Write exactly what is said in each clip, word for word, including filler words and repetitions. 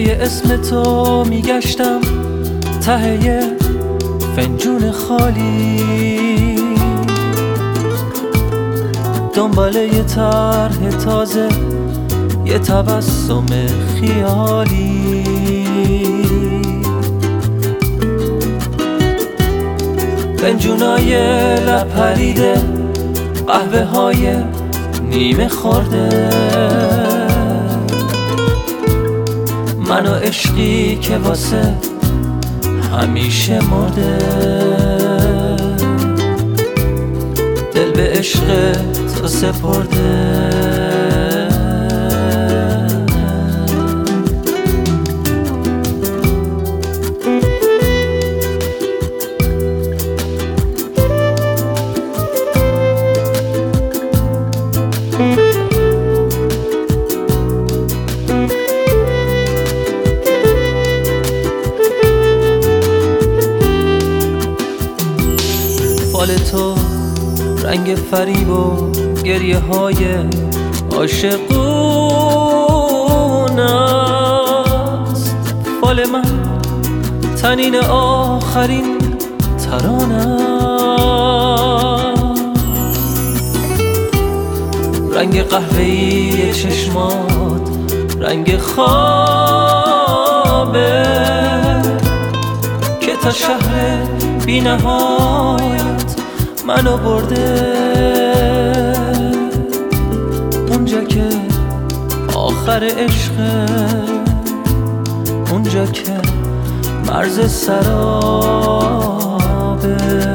پی اسم تو میگشتم ته یه فنجون خالی، دنبال یه طرح تازه، یه تبسم خیالی. فنجونای لپریده، قهوه های نیمه خورده، من و عشقی که واسه همیشه مرده. دل به عشق تو سپرده، فال تو رنگ فریب و گریه های عاشقون است، فال من تنین آخرین ترانه، رنگ قهوه‌ای چشمات رنگ خوابه که تا شهر بی نهایت منو برده. اونجا که آخر عشقه، اونجا که مرز سرابه.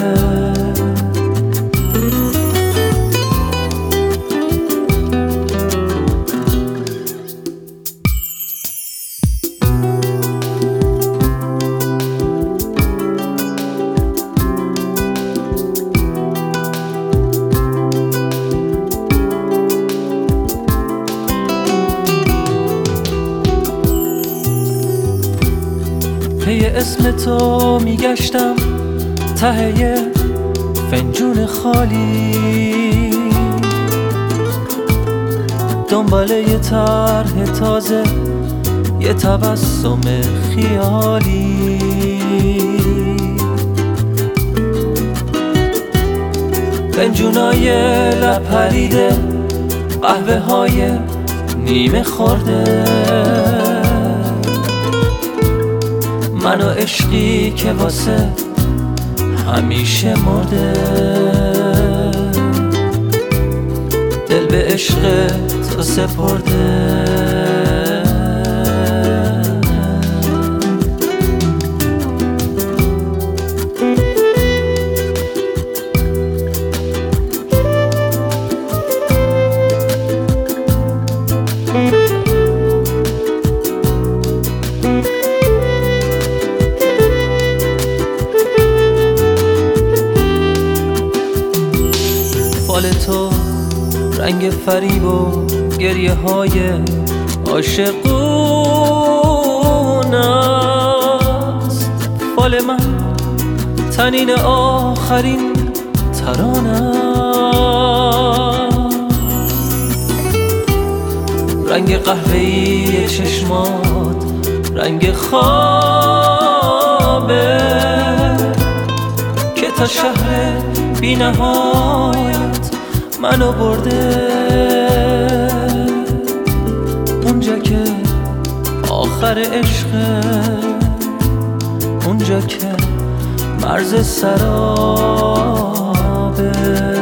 پی اسم تو میگشتم ته یه فنجون خالی، دنبال یه طرح تازه، یه تبسم خیالی. فنجونای لپریده، قهوه های نیمه خورده، من و عشقی که واسه همیشه مرده. دل به عشق تو سپرده، فال تو رنگ فریب و گریه های عاشقون است، فال من تنین آخرین ترانه، رنگ قهوه‌ای چشمات رنگ خوابه که تا شهر بی نهایت منو برده. اونجا که آخر عشقه، اونجا که مرز سرابه.